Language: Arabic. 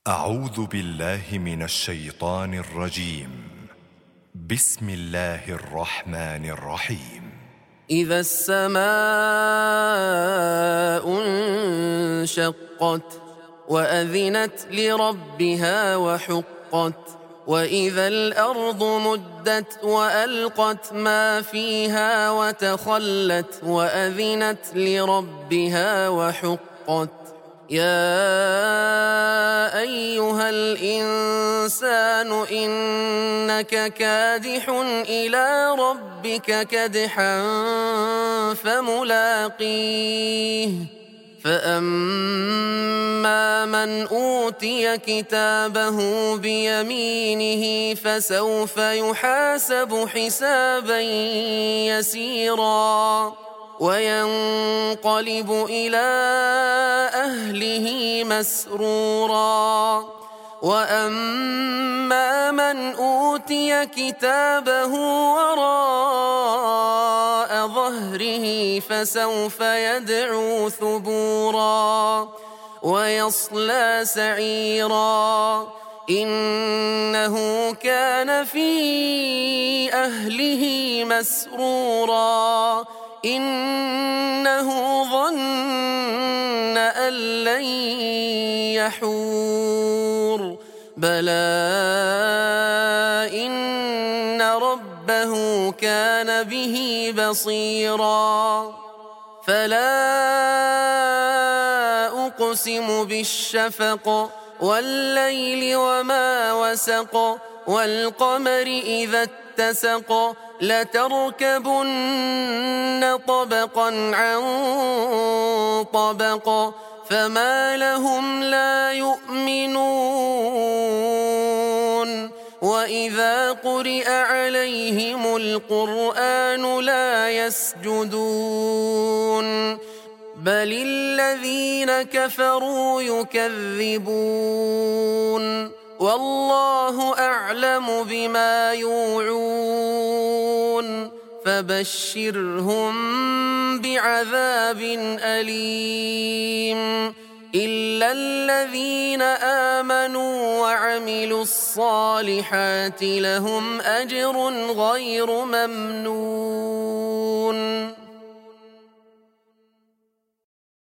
أعوذ بالله من الشيطان الرجيم. بسم الله الرحمن الرحيم. إذا السماء انشقت وأذنت لربها وحقت وإذا الأرض مدت وألقت ما فيها وتخلت وأذنت لربها وحقت يا أيها الإنسان إنك كادح إلى ربك كدحا فملاقيه فأما من أوتي كتابه بيمينه فسوف يحاسب حسابا يسيرا وينقلب إلى أهله مسرورا وأما من أوتي كتابه وراء ظهره فسوف يدعو ثبورا ويصلى سعيرا إنه كان في أهله مسرورا إنه ظن أن لن يحور بلى إن ربه كان به بصيرا فلا أقسم بالشفق والليل وما وسق والقمر إذا اتسق لتركبن طبقا عن طبق فما لهم لا يؤمنون وإذا قرئ عليهم القرآن لا يسجدون بل الذين كفروا يكذبون والله أعلم بما يوعون فبشرهم بعذاب أليم إلا الذين آمنوا وعملوا الصالحات لهم أجر غير ممنون.